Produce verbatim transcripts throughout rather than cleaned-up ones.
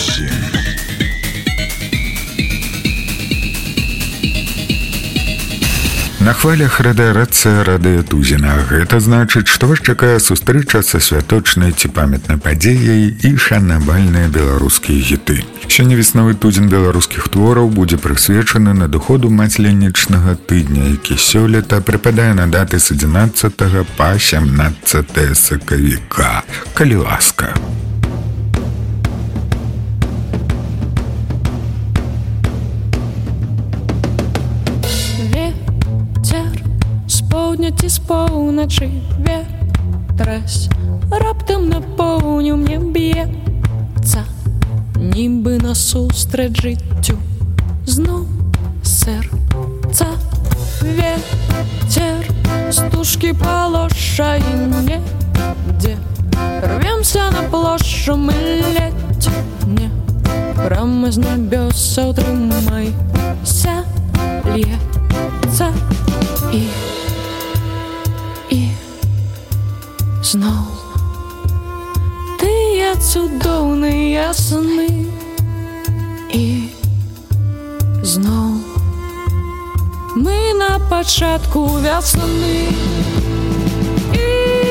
тусі. На хвалях радыярацыя радыё Тузіна. Гэта значыць, што вас чакае сустрэча са святочнай ці памятнай падзеяй і шанавальныя беларускія хіты. Сёння веснавы тузін беларускіх твораў будзе прысвечаны надыходу масленічнага тыдня, які сёлета прыпадае на даты з адзінаццатага па сямнаццатае сакавіка. Калі ласка. Ці з поўначы ветрась раптам на поўню мне б'ецца, нібы насустрач жыццю зноў сэрца. Ветер стужкі палошай недзе, рвемся на плошчу мы ледзь не прама з нябёсаў, трымайся, льецца і І зноў тыя цудоўныя сны, і зноў мы на пачатку вясны. І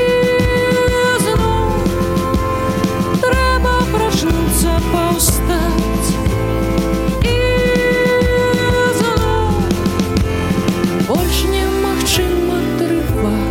зноў трэба прачнуцца, паўстаць, і зноў больш немагчыма трываць.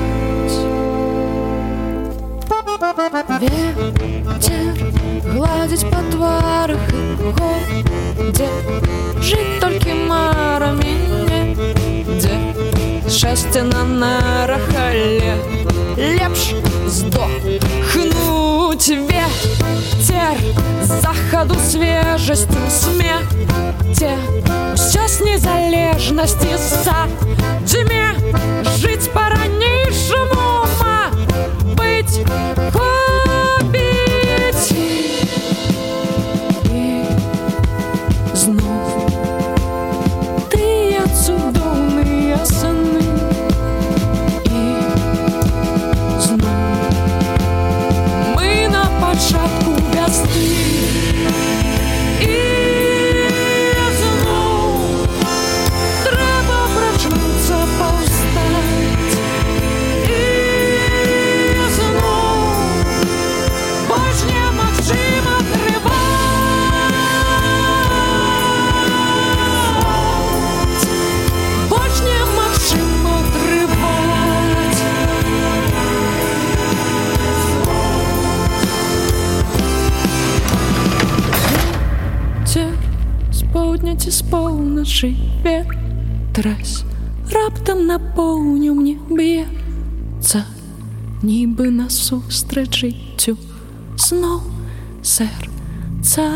Ветер гладзіць па тварах і годзе жыць толькі марамі недзе. Шчасце на нарах, але лепш здохнуць. Ветер захаду свежасцю смеце, усё з незалежнасці садзьме жыць па-ранейшаму, быць хобіць. І зноў тыя цудоўныя сны, і зноў мы на пачатку вясны. І зноў трэба прачнуцца, паўстаць, і больш немагчыма трываць, больш немагчыма трываць. Ветер з поўдня ці з поўначы ветрась раптам на поўню мне б'ецца, нібы насустрач жыццю зноў сэрца.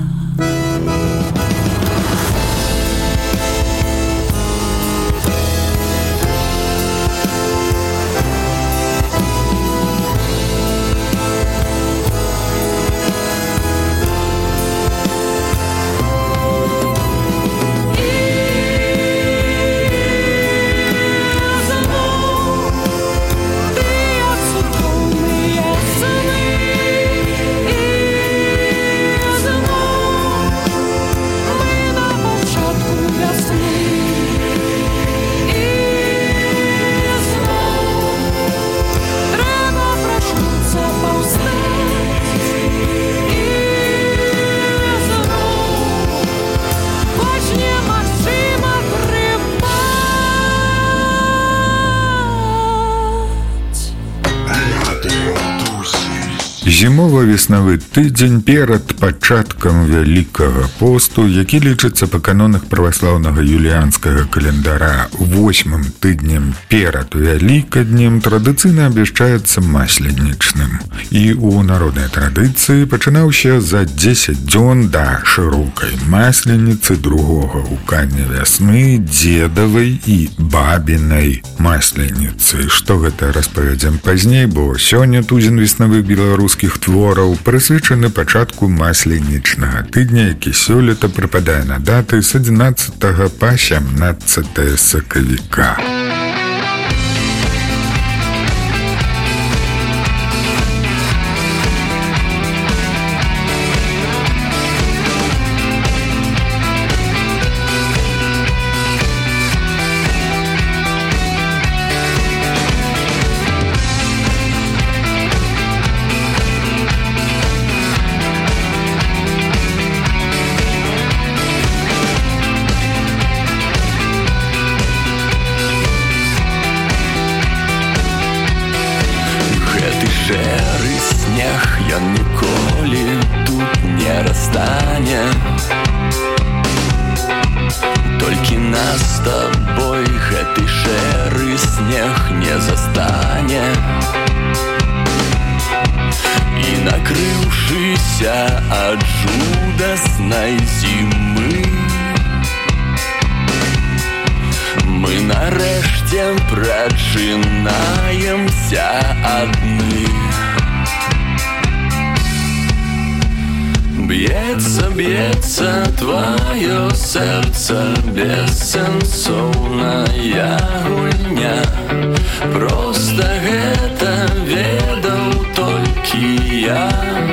Зімова-веснавы тыдзень перад пачаткам Вялікага посту, які лічыцца па канонах праваслаўнага юліанскага календара восьмым тыднем перад Вялікаднем, традыцыйна абвяшчаецца масленічным. І ў народнай традыцыі пачынаўся за дзесяць дзён да шырокай масленіцы, другога гукання вясны, дзедавай і бабінай масленіцы. Што гэта распавядзем пазней, бо сёння тузін веснавых беларускіх твораў прысвечаны пачатку масленічнага тыдня, які сёлета прыпадае на даты з адзінаццатага па сямнаццатае сакавіка. стане. Толькі нас з табой гэты шэры снег не застане. І накрыўшыся ад жудаснай зімы, мы нарэшце прачынаемся адны. Б'ецца, б'ецца тваё сэрца, бессэнсоўная гульня. Проста гэта ведаў толькі я.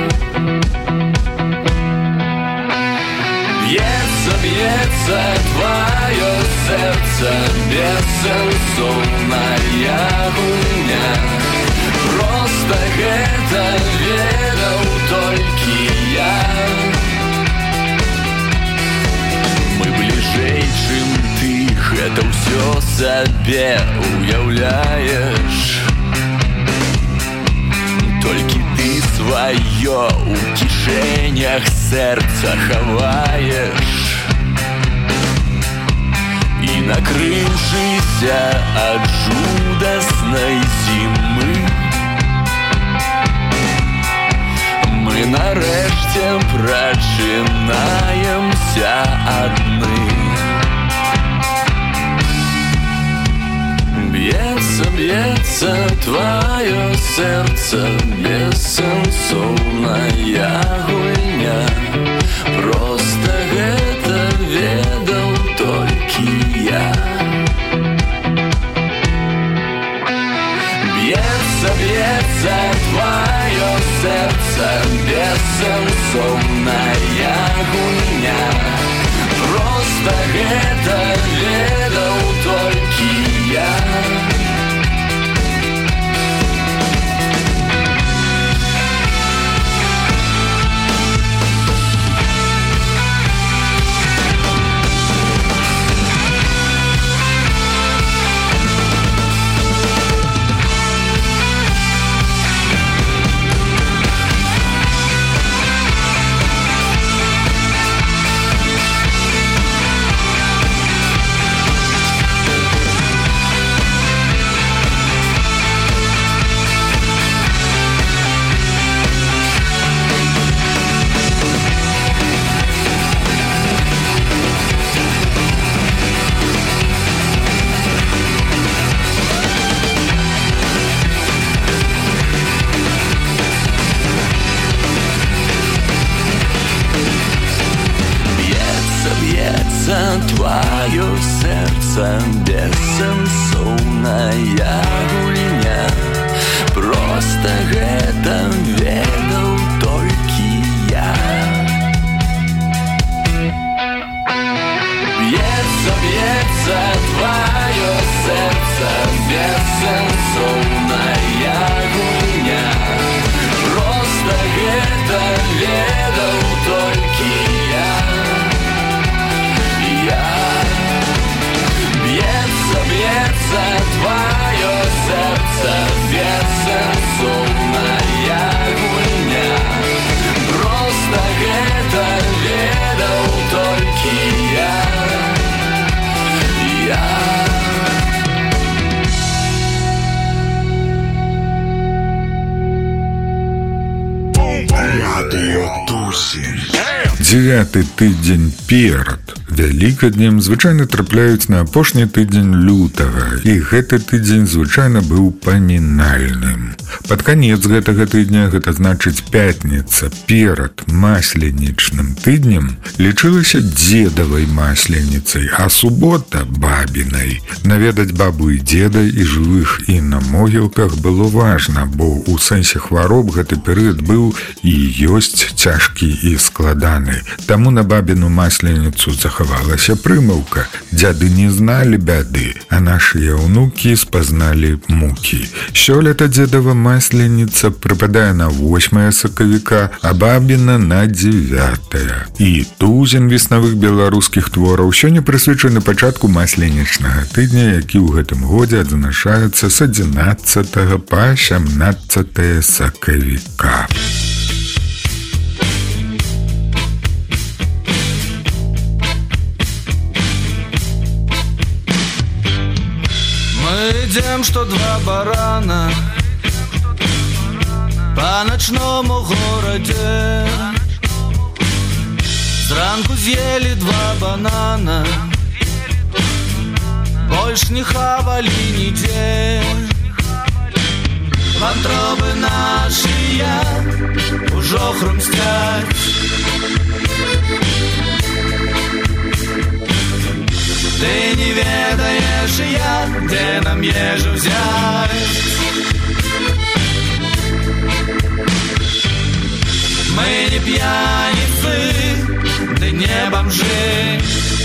Б'ецца, б'ецца тваё сэрца, бессэнсоўная гульня. Проста гэта ведаў толькі я. Мы бліжэй, чым ты гэта ўсё сабе уяўляеш. Толькі ты сваё у кішэнях сэрца хаваеш. І накрыўшыся ад жудаснай зімы, мы нарэшце прачынаемся адны. Б'ецца, б'ецца тваё сэрца, бессэнсоўная гульня. Проста гэта ведаў толькі я. Б'ецца, б'ецца тваё сэрца, бессэнсоўная гульня. Проста гэта ведаў толькі я. Твоё сердце бессэнсоўная гульня. Просто гэта ведаў толькі я. Б'ецца, б'ецца твоё сердце бессэнсоўная гульня. Просто гэта ведаў толькі я. Б'ецца, б'ецца твоё сэрца, бессэнсоўная гульня. Проста гэта ведаў толькі я. Я. Радыё Тусін. Дзевяты тыдзень перад Вялікаднем звычайна трапляюць на апошні тыдзень лютага, і гэты тыдзень звычайна быў памінальным. Пад канец гэтага тыдня, гэта значыць пятніца перад масленічным тыднем, лічылася дзедавай масленіцай, а субота бабінай. Наведаць бабу і дзеда і жывых і на могілках было важна, бо ў сэнсе хвароб гэты перыяд быў і ёсць цяжкі і складаны. Таму на бабіну масленіцу захавалася прымаўка: дзяды не зналі бяды, а нашыя ўнукі спазналі мукі. Сёлета дзедава масленіца прыпадае на восьмае сакавіка, а бабіна на дзевятае. І тузін веснавых беларускіх твораў сёння прысвечаны пачатку масленічнага тыдня, які ў гэтым годзе адзначаецца з адзінаццатага па сямнаццатае сакавіка. идем, что два барана по ночному городе. Зранку съели два банана, больше не хавали нигде. Вантробы наши уже хрустят. Ты не ведаешь я, где нам ежу взять. Мы не пьяницы, да не бомжи.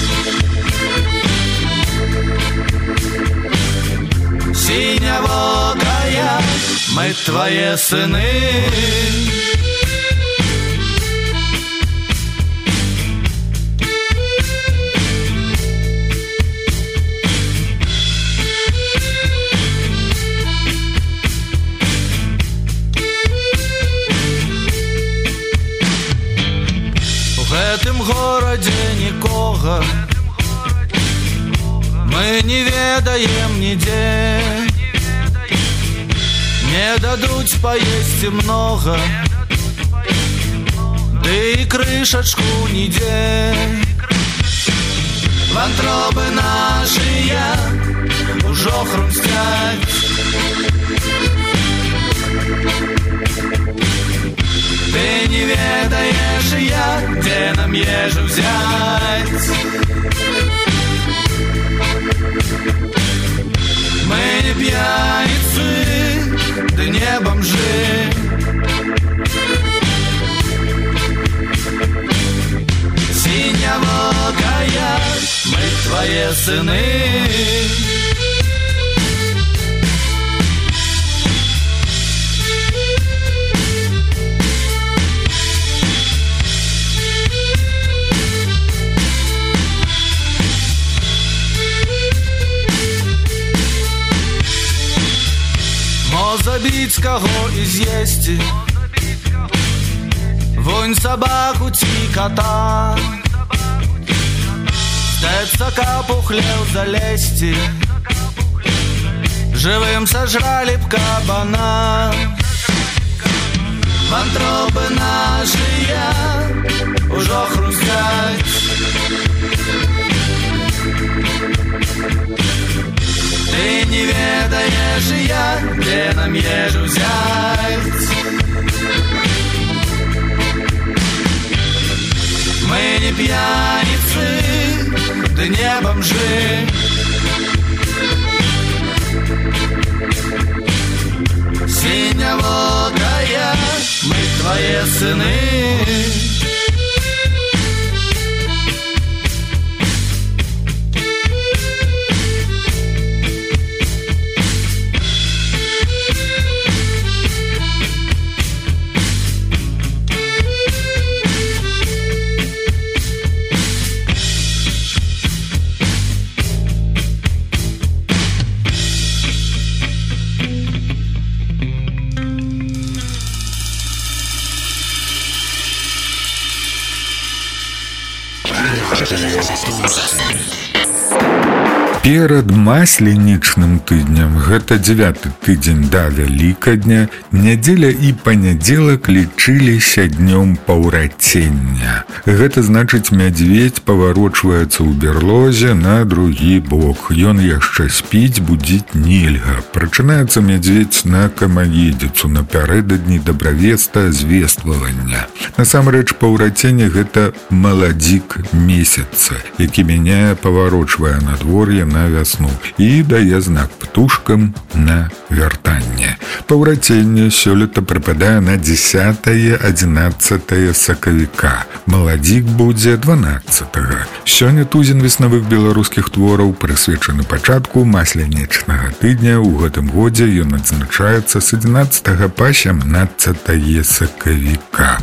Синявокая, мы твои сыны. В этом городе никого мы не ведаем нигде. Не дадут поесть много, да и крышечку нигде. Вантробы наши уже хрустят. Ты не ведаешь я, где нам ежу взять. Мы не пьяницы, да не бомжи. Синявокая, мы твои сыны. Забить кого изъесть, вонь собаку ти кота, стецака пухлел залезть, живым сожрали б кабана. Вантробы наши уже хрустят. Ты не ведаешь я, где нам ежу взять. Мы не пьяницы, да не бомжи. Синявокая, мы твои сыны. Перад масленічным тыднем, гэта дзевяты тыдзень да Вялікадня, нядзеля і панядзелак лічыліся днём паўрацення. Гэта значыць, мядзведзь паварочваецца ў берлозе на другі бок. Ён яшчэ спіць, будзіць нельга. Прачынаецца мядзведзь на камаедзіцу напярэдадні дабравеста звествавання. Насамрэч, паўрацення — гэта маладзік месяца, які мяняе, паварочвае надвор'е на вясну і дае знак птушкам на вяртанне. Паўраценне сёлета прыпадае на дзесятае адзінаццатае сакавіка. Маладзік будзе дванаццатага. Сёння тузін веснавых беларускіх твораў прысвечаны пачатку масленічнага тыдня. У гэтым годзе ён адзначаецца з адзінаццатага па сямнаццатае сакавіка.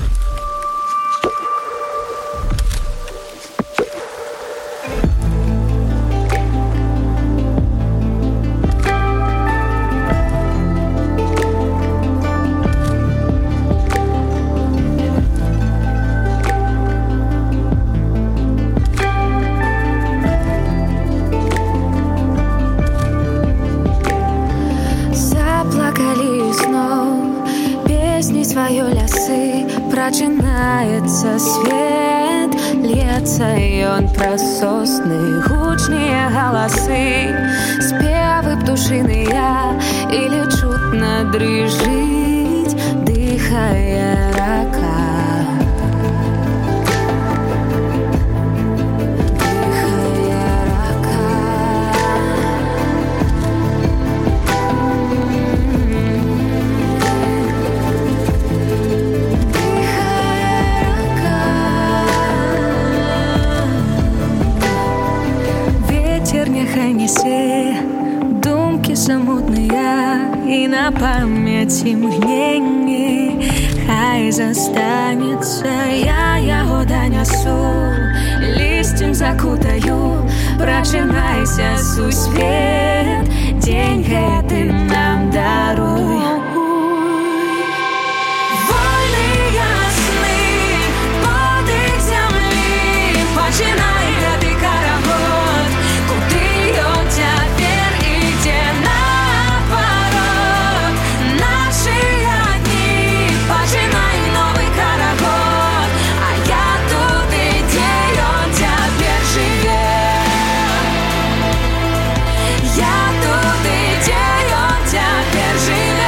зажигаецца свет, льецца ён праз сосны, гучныя галасы, спевы птушыныя, или чутно дрыжыць, дыхае рака. Думки самотные и на памяти мгновенье, хай застанется, я яго донесу, листьем закутаю, прочинайся сусвет, день гэты нам даруй. Вольные сны, подых земли, починай гэты каравод, куды ён цяпер ідзе наоборот. Наши дни, починай новый каравод, а я тут, ідзе ён цяпер жыве. Я тут, ідзе ён цяпер жыве.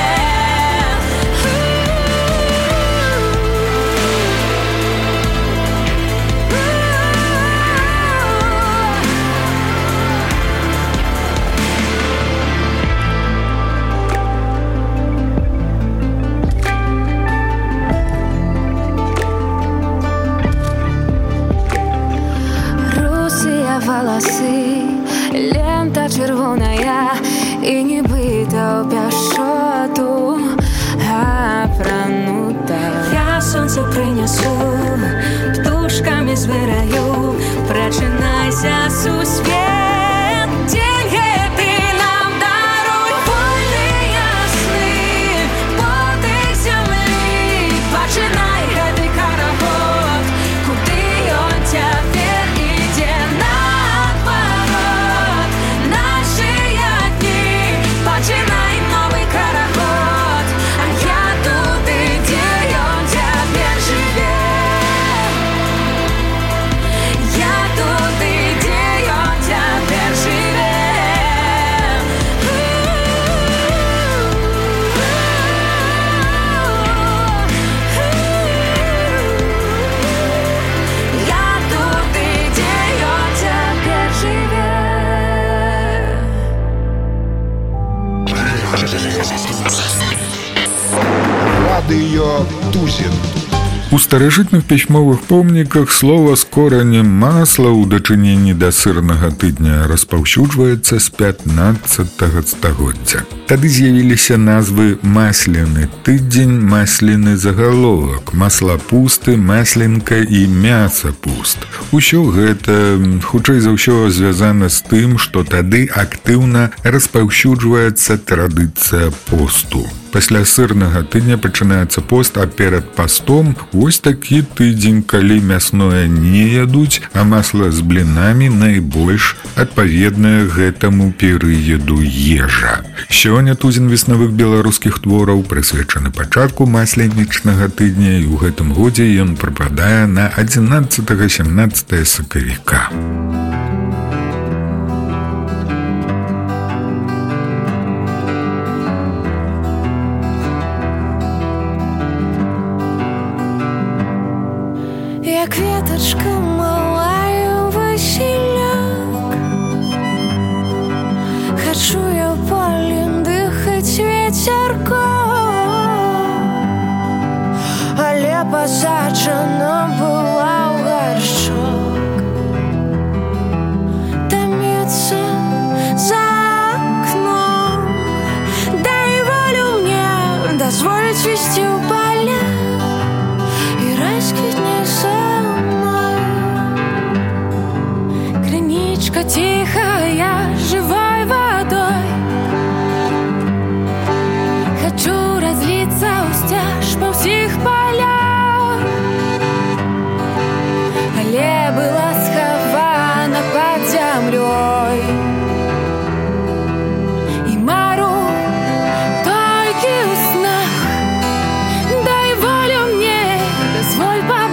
Русые волосы, лента червоная, и нібито ў пяшоту апранута. Я сонце прынесу, птушками звыраю, прачынайся сусвет, дзень гэты нам даруй. Вольныя сны, подых зямлі, пачынай гэты каравод, куды ён цяпер ідзе наоборот. Наши дни, починай новый каравод, а я тут, ідзе ён цяпер жыве. Я тут, ідзе ён цяпер жыве. Я тут, ідзе ён цяпер жыве. Радыё Тузін. У старажытных пісьмовых помніках слова з коранем масла ў дачыненні да сырнага тыдня распаўсюджваецца з пятнаццатага стагоддзя. Тады з'явіліся назвы масляны тыдзень, масляны загаловак, маслапусты, масленка і мясапуст. Усё гэта, хутчэй за ўсё, звязана з тым, што тады актыўна распаўсюджваецца традыцыя посту. Пасля сырнага тыдня пачынаецца пост, а перад пастом вось такі тыдзень, калі мясное не ядуць, а масла з блінамі найбольш адпаведная гэтаму перыяду ежа. Сёння тузін веснавых беларускіх твораў прысвечаны пачатку масленічнага тыдня, і ў гэтым годзе ён прыпадае на адзінаццатага-сямнаццатае сакавіка. Як веточка малая Василяк, хочу я в поле дыхать ветерком, але посаджена была в горшок, томится за окном. Дай волю мне, дозволь цвести в поле и расквитни со мной. Криничка тихая, живой водой, хочу разлиться устяж по всех полях, але была схована под землей. И мару только в снах, дай волю мне, дозволь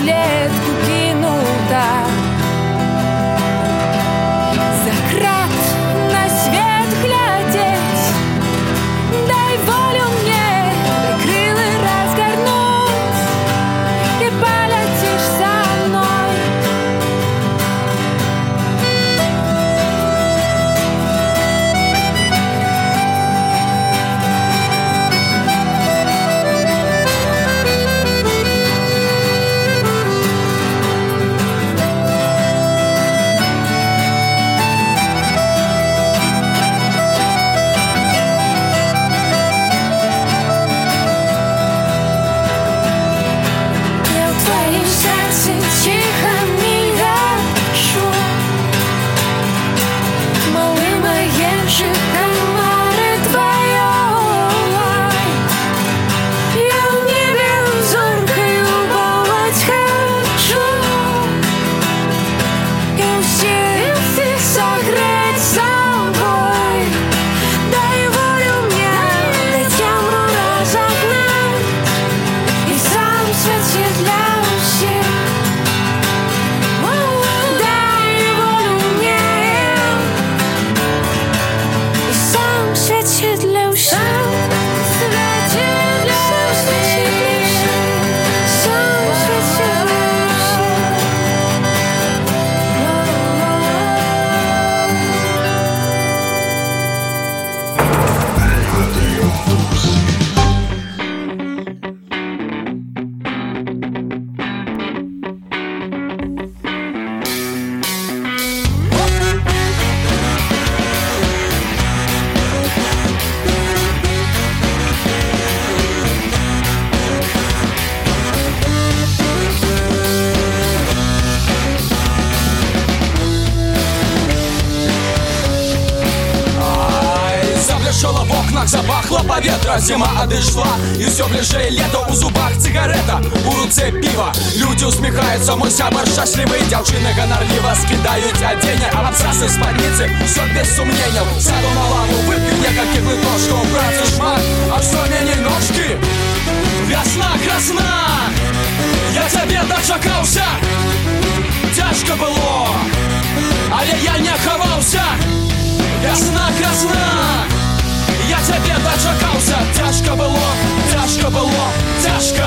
клетку кинута. За крат на свет глядеть, дай волю мне крылы разгорнуть, и полетишь со мной. Запахло поветра, зима одышла, и все ближе лето, у зубах цигарета, у руце пиво. Люди усміхаються, мой сябар щасливий, дівчини гонорливо скидають одіння, абзаси спадниці, все без сумненів. Сяду на лаву, выпью некалькі глоточков, братцы шмат, а все мені ножки. Весна красна, я тебе дочекався, тяжко було, але я не ховався. Весна красна, я тебе дочекався, тяжко було, тяжко було, тяжко.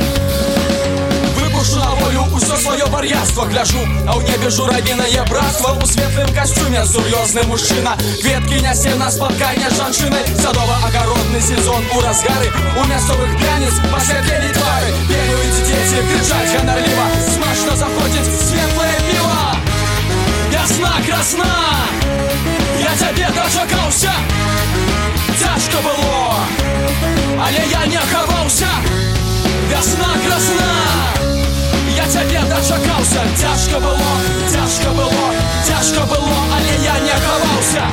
Выпущу на волю усё свое вар'яцтво, гляжу, а у небе журавиное братство. У светлым костюме сур'ёзны мужчина, кветки нясе на спатканне з жанчынай. Садово-огородный сезон у разгары, у мясцовых пьяниц посветлели твары. Бегают дети, кричать гонорливо, смачно заходит светлое пиво. Весна красна, я тебе дочекався, тяжко було, але я не ховався. Весна красна, я тебе дочекався, тяжко було, тяжко було, тяжко було, але я не ховався.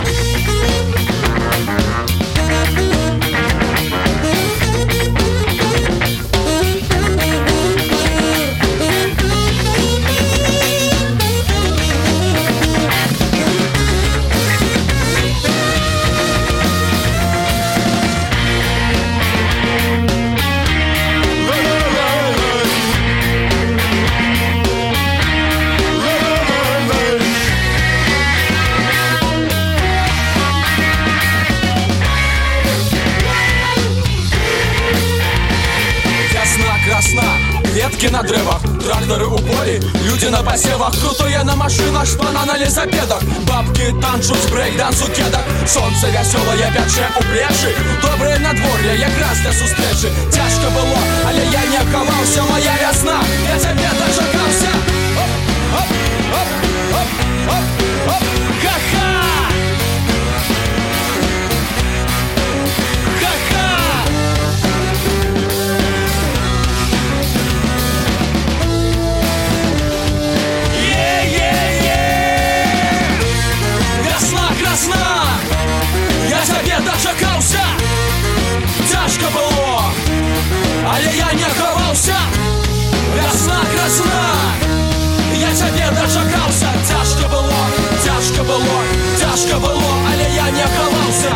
Ветки на древах, тракторы у полей, люди на посевах, крутые на машинах, шпана на лесопедах, бабки танцуют с брейк-дансу кедах. Солнце веселое пече у плечі, добре надвор'я, якраз для зустрічі. Тяжко було, але я не ховався, моя весна, я тебе дочекався. Оп, оп, оп, оп, оп, оп, ха-ха. Я тебе дочекався, тяжко було, але я не ховався. Весна красна, я тебе дочекався, тяжко було, тяжко було, тяжко було, але я не ховався.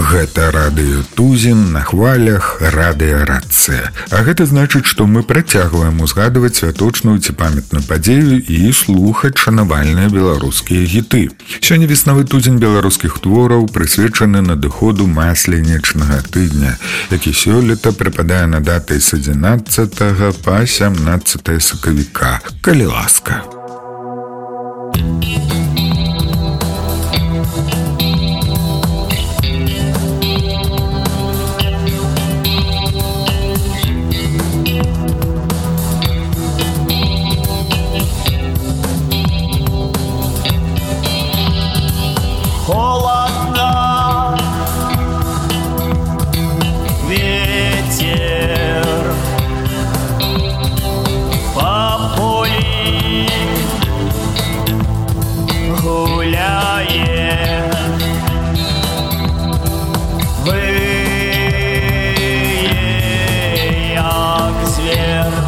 Гэта радыё Тузін на хвалях радыё Рацэ. А гэта значыць, што мы працягваем узгадваць святочную ці памятную падзею і слухаць шанавальныя беларускія гіты. Сёння веснавы тузень беларускіх твораў прысвечаны надыходу масленічнага тыдня, які сёлета прыпадае на даты з адзінаццатага па сямнаццатае сакавіка. Калі ласка. Холодно, ветер по полю гуляет, вые, як зверь,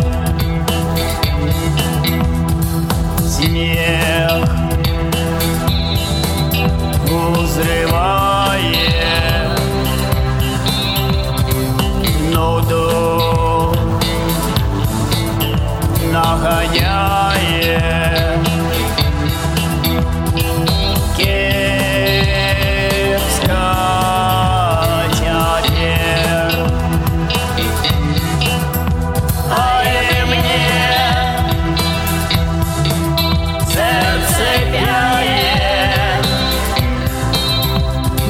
смех узревает нуду, нагоняет кепска теперь. А и мне сердце пяет,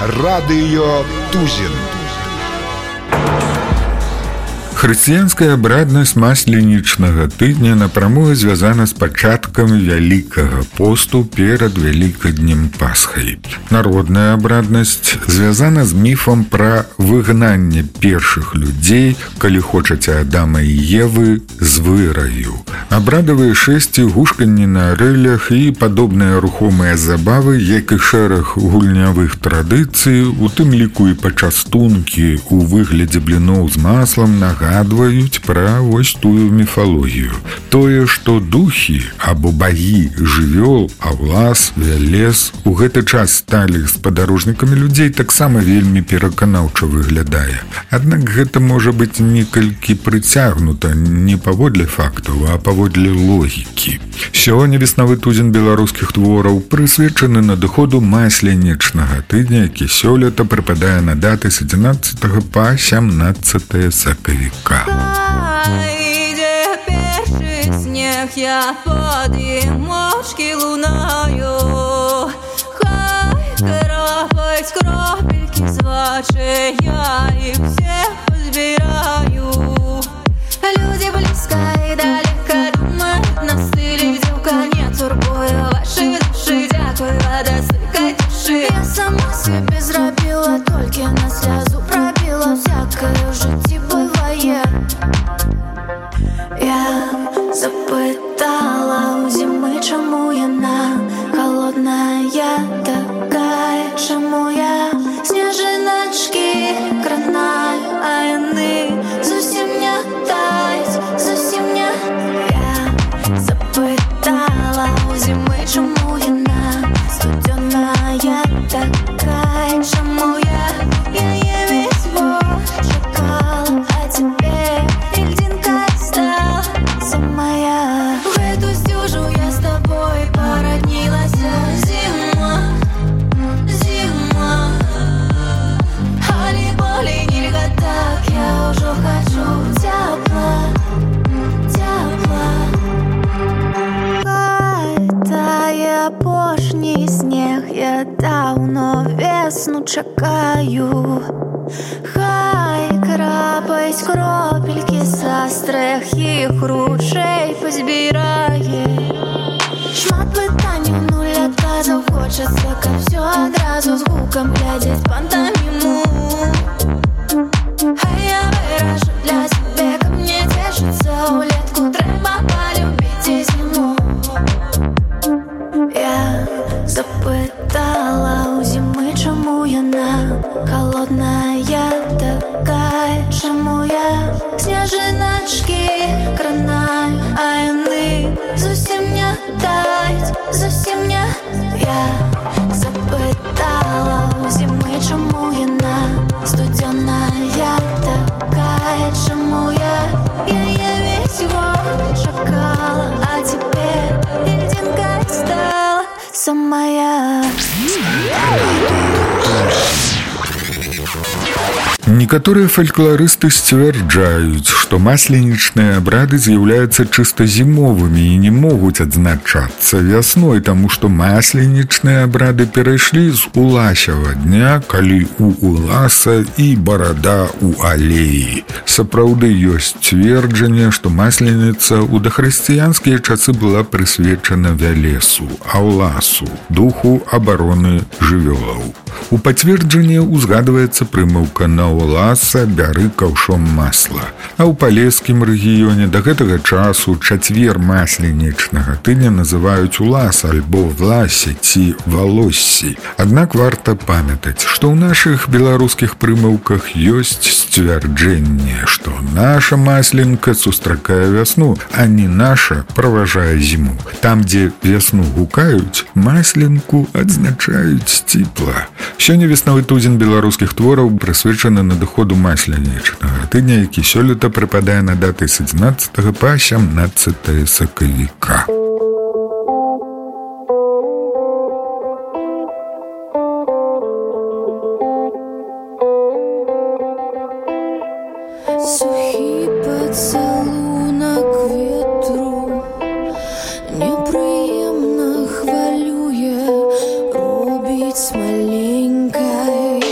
Радыё Тузін. Хрысціянская абраднасць масленічнага тыдня напрамую звязана з пачаткам вялікага посту перад вялікаднем Пасхай. Народная абраднасць звязана з міфам пра выгнанне першых людзей, калі хочаце Адама і Евы, з выраю. Абрадавыя шэсці, гушканні на арэлях і падобныя рухомыя забавы, як і шэраг гульнявых традыцый, у тым ліку і пачастункі у выглядзе бліноў з маслам, нагадваюць пра вось тую міфалогію. Тое, што духі або багі жывёл, аўлас, вялес у гэты час сталі спадарожнікамі людзей, таксама вельмі пераканаўча выглядае. Аднак гэта можа быць некалькі прыцягнута не паводле фактаў, а паводле логікі. Сёння веснавы тузін беларускіх твораў прысвечаны надыходу масленічнага тыдня, які сёлета прыпадае на даты з адзінаццатага па сямнаццатае сакавіка. Идет перший снег, я подъемочки лунаю. Хай крапать кропельки свачи, я их всех подбираю. Люди близко и далеко думают, нас или вдруг нет турбуя ваши души, дякую, вода стыкай души. Я сама себе зробила, только на слезу пробила, всякое в житті быває. Я запитала у зими, чому яна холодная такая, чому я сніжиночки кранаю, а яни зовсім не тають, зовсім не. Я запитала у зими, чому яна студеная такая, чому я, я її весь год чекала, а теперь льдинка стала самая. В эту стюжу я с тобой породнилась. Зима, зима, али боли нельзя так, я уже хочу тепла, тепла. Тає апошній сніг, я давно весну чекаю. Хай крапають кропельки з острих ручей позбирає. Шмат питань в нуль отказов, хочется как все одразу, с гуком глядеть пантомиму. А я выражу для себя, ко мне тешится улетку, треба полюбить и зиму. Я запитала у зими, чому яна холодная такая, чому я сніжиночки кранаю, а яни зовсім не тають, зовсім не. Я запитала у зими, чому яна студеная такая, чому я, я її весь год чекала, а теперь льдинка стала самая. Некаторыя фальклорысты сцвярджаюць, што масленічныя абрады з'яўляюцца чыста зімовымі і не могуць адзначацца вясной, таму што масленічныя абрады перайшлі з уласява дня, калі у уласа і барада ў алеі. Сапраўды ёсць цверджанне, што масленіца ў дахрысціянскія часы была прысвечана вялесу, аўласу, духу абароны жывёлаў. У пацверджанне узгадваецца прымаўка на уласа бяры каўшом масла. А ў палескім рэгіёне да гэтага часу чацвер масленічнага тыдня называюць улас альбо власе ці валоссі. Аднак варта памятаць, што ў нашых беларускіх прымаўках ёсць сцвярджэнне, што наша масленка сустракае вясну, а не наша праважае зіму. Там, дзе вясну гукаюць, масленку адзначаюць сціпла. Сёння веснавы тузін беларускіх твораў прысвечаны надыходу масленічнага тыдня, які сёлета прыпадае на даты з адзінаццатага па сямнаццатае сакавіка. Сухий поцілунок вітру неприємно хвилює, робить маленькою.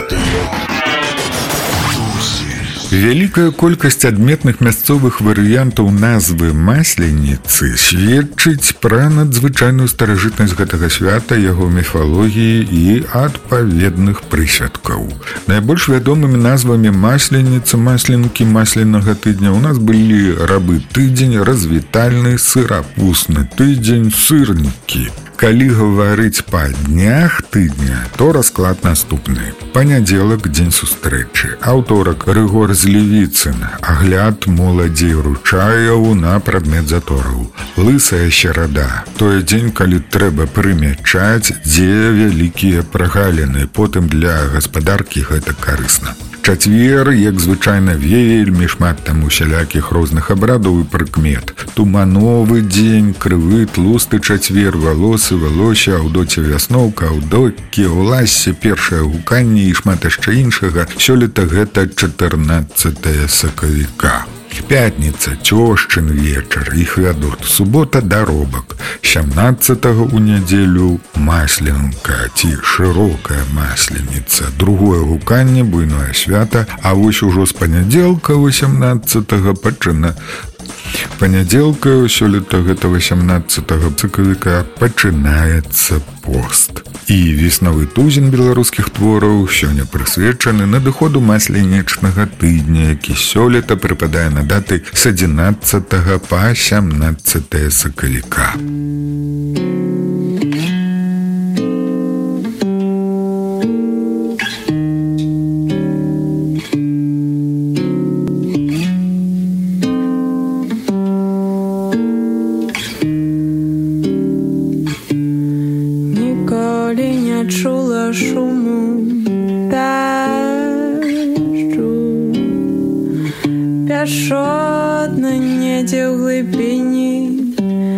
Вялікая колькасць адметных мясцовых варыянтаў назвы масленіцы сведчыць пра надзвычайную старажытнасць гэтага свята, яго міфалогіі і адпаведных прысвяткаў. Найбольш вядомымі назвамі масленіцы, масленкі, масленага тыдня у нас былі рабы тыдзень, развітальны, сырапусны тыдзень, сырнікі. Калі гаварыць па днях тыдня, то расклад наступны. Панядзелак – дзень сустрэчы. Аўторак – Рыгор Злівіцын. Агляд моладзей ручаяў на прадмет затораў. Лысая серада – той дзень, калі трэба прымячаць, дзе вялікія прагаліны. Потым для гаспадаркі гэта карысна. Чацвер, як звычайна, вельмі шмат там усялякіх розных абрадаў і прыкмет. Тумановы дзень, крывы, тлусты чацвер, валосы, валося, аўдоце вясноўка, аўдокі, улассе, першае гуканне і шмат яшчэ іншага. Сёлета гэта чатырнаццатае сакавіка. Пятніца, цёшчын вечар, іх вядут. Субота, даробак. сямнаццатага ў нядзелю масленка ці шырокая масленіца. Другое гуканне, буйное свята, а вось ужо з панядзелка васямнаццатага пачына панядзелка сёлета гэта васямнаццатага сакавіка пачынаецца пост. І веснавы тузін беларускіх твораў сёння прысвечаны надыходу масленічнага тыдня, які сёлета прыпадае на даты з адзінаццатага па сямнаццатае сакавіка. Чула шуму дажджу, пяшотна недзе ў глыбіні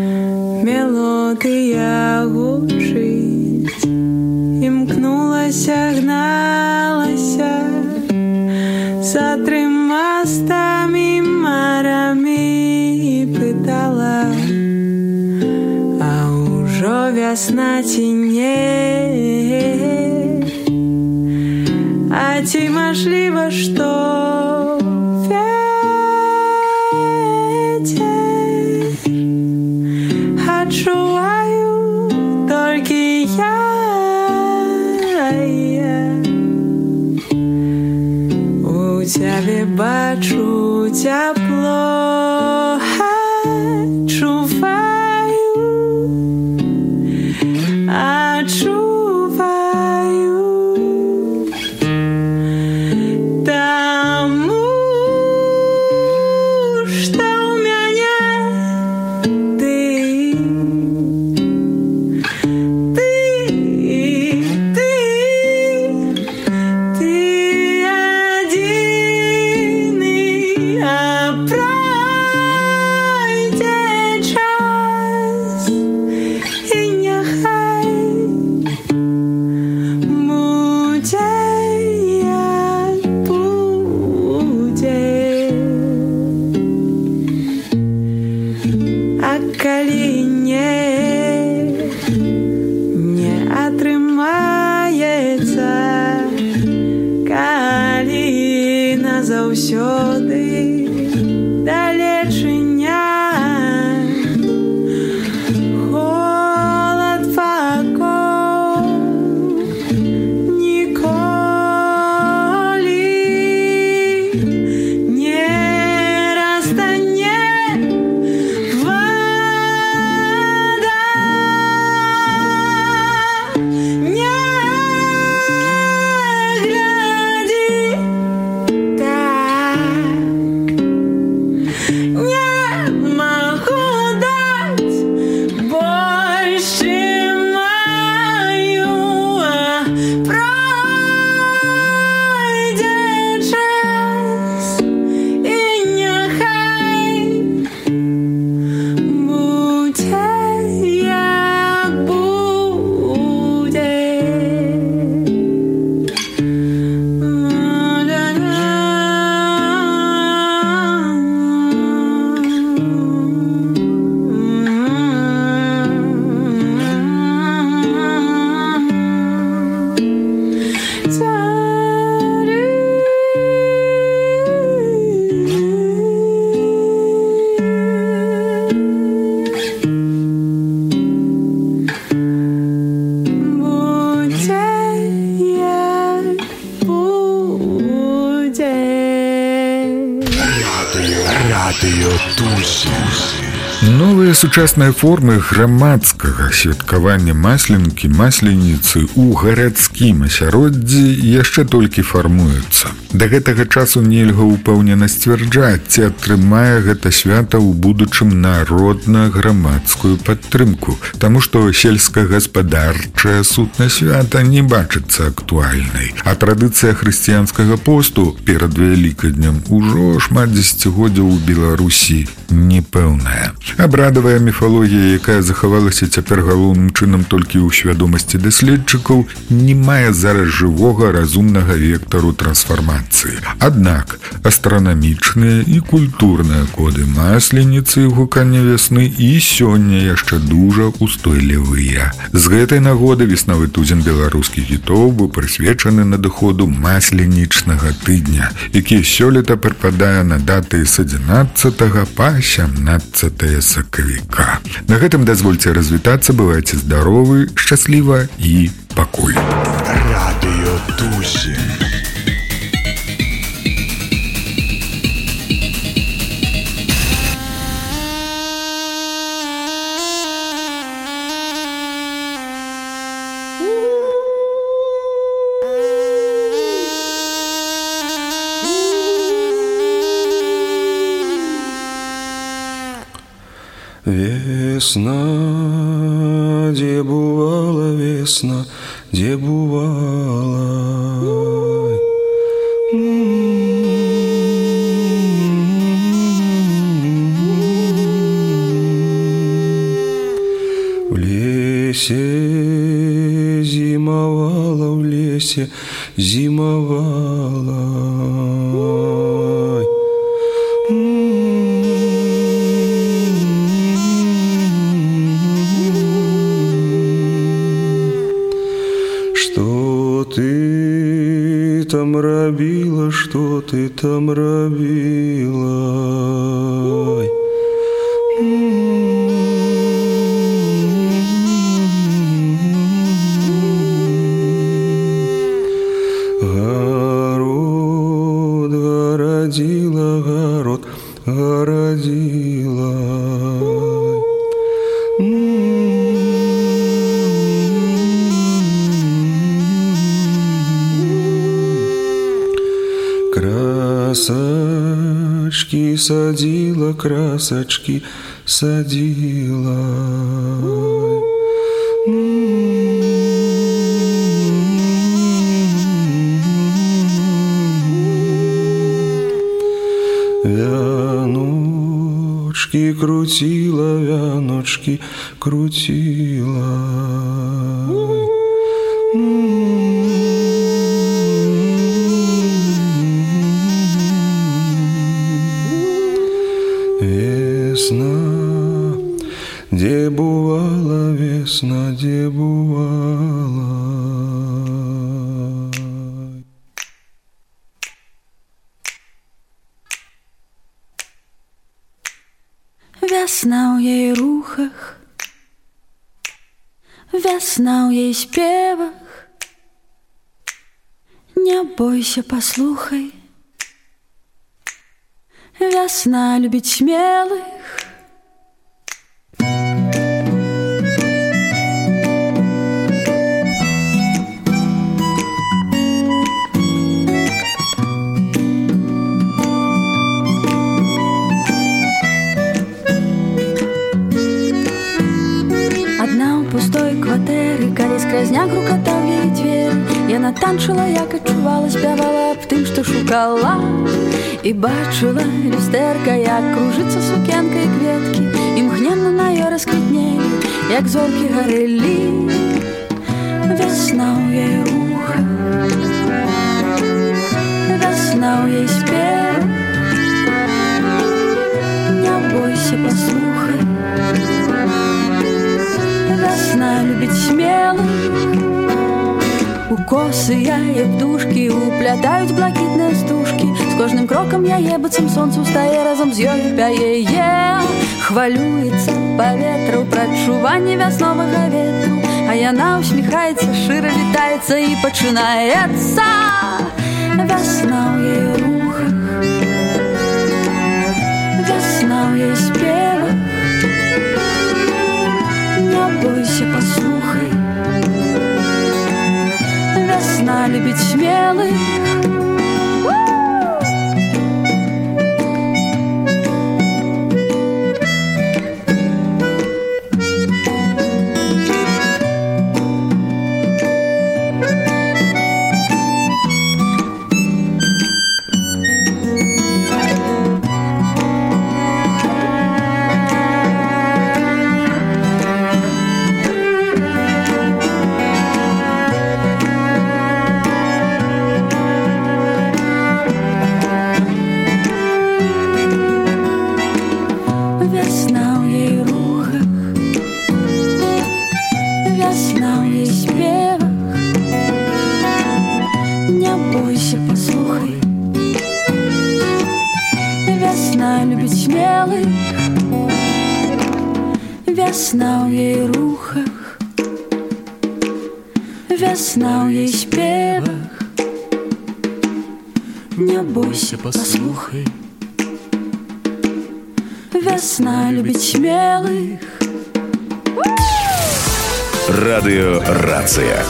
мелодыя гучыць, імкнулася, гналася за трыма стамі марамі і пытала, а ўжо вясна ці не? А ці мажліва, што ветер адчуваю толькі я, у цябе бачу цяпло, адчуваю, адчуваю. Заўсёды далечыня, холад вакол ніколі не растане вода, не глядзі Радыё Тузін. Новыя сучасныя формы грамадскага святкавання масленкі, масленіцы ў гарадскім асяроддзі яшчэ толькі фармуюцца. Да гэтага часу нельга ўпэўнена сцвярджаць, ці атрымае гэта свята ў будучым народна-грамадскую падтрымку, таму што сельскагаспадарчая сутнасць свята не бачыцца актуальнай. А традыцыя хрысціянскага посту перад Вялікаднем ужо шмат дзесяцігоддзяў у Беларусі непэўная. Абрадавая міфалогія, якая захавалася цяпер галоўным чынам толькі ў свядомасці даследчыкаў, не мае зараз жывога разумнага вектару трансфармацыі. Аднак астранамічныя і культурныя коды масленіцы і гукання вясны і сёння яшчэ дужа устойлівыя. З гэтай нагоды веснавы тузін беларускіх гітоў быў прысвечаны надыходу масленічнага тыдня, які сёлета прыпадае на даты з адзінаццатага па сямнаццатае сакавіка. На гэтым дазвольце развітацца, бывайце здаровы, шчасліва і пакуль. Радыё Тузін. Весна, где бывала весна, где бывала. В лесе зимовала, в лесе зимовала. Что ты там робила, что ты там робила? Город городила, город городила. Красочки садила, красочки садила. Вяночки крутила, вяночки крутила. Весна, где бывала весна, где бывала. Весна у jej ruchach, wesna u jej śpiewach. Nie bój się, posłuchaj. Wiosna lubić śmiałych. Одна у пустой кватэры, калі скразняк грукатаў яе дзверы. Яна танчыла, як адчувала, спявала аб тым, што шукала. І бачыла люстэрка, як кружыцца сукенка і кветкі. Імгненна на ёй расквітнелі, як зоркі гарэлі. Вясна ў яе рухах, вясна ў яе спевах. Не бойся, паслухай. Вясна любіць смелых. У косы яе птушкі уплятаюць блакітныя стужкі. З кожным крокам яе быццам сонца ўстае, разам з ёю пяе е. Хвалюецца паветра ў прадчуванні вясновага ветру. А яна усміхаецца, шыра вітаецца і пачынаецца. Вясна ў яе рухах, смелых. Весна в її рухах, весна в її співах. Не бойся, послухай. Весна любить смелых. Весна в її рухах, весна в її співах. Не бойся, послухай. Весна любить смелых. Радио Рація.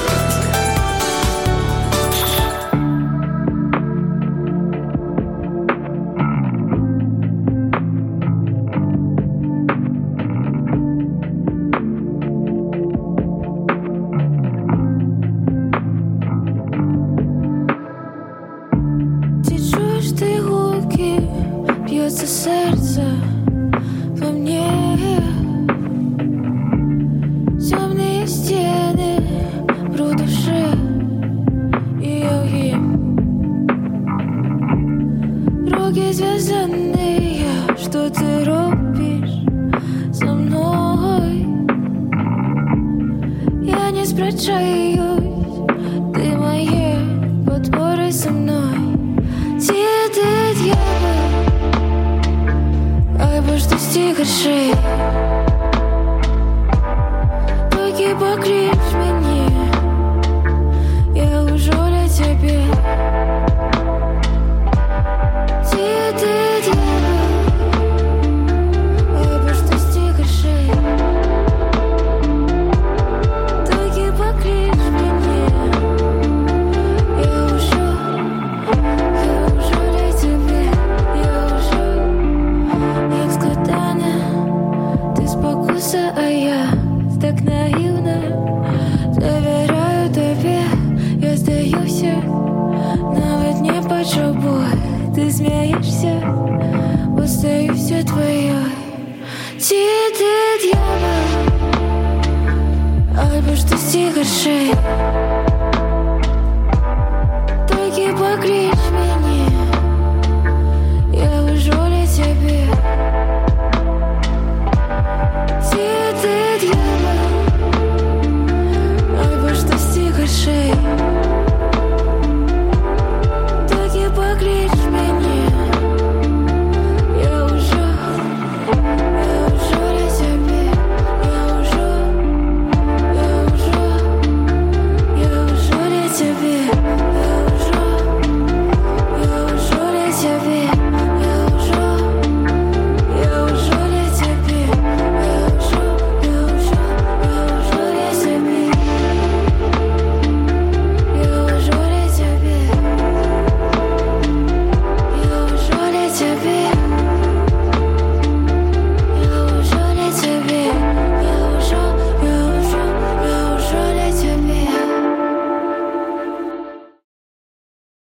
Ты чуешь, ты гулки, бьется сердце во мне. Темные стены в душе и я им. Руки связанные, что ты робишь со мной. Я не спрашиваюсь, ты моей подпорой со мной. Цветы дьявол, ай, боже, ты стихаршей. Только покрепче мне, я ужолю тебе. Цветы дьявол, ай, боже, ты стихаршей. Только покрепче мне, я ужолю, я ужолю тебе. Я ужолю, як складана, ти спокуса, а я так наивно доверяю тебе. Я сдаюся, навіть не потребуй. Ты смеешься, остаюся твоей. Цветы дьявол, альбо что стихаршей. Только покричь меня.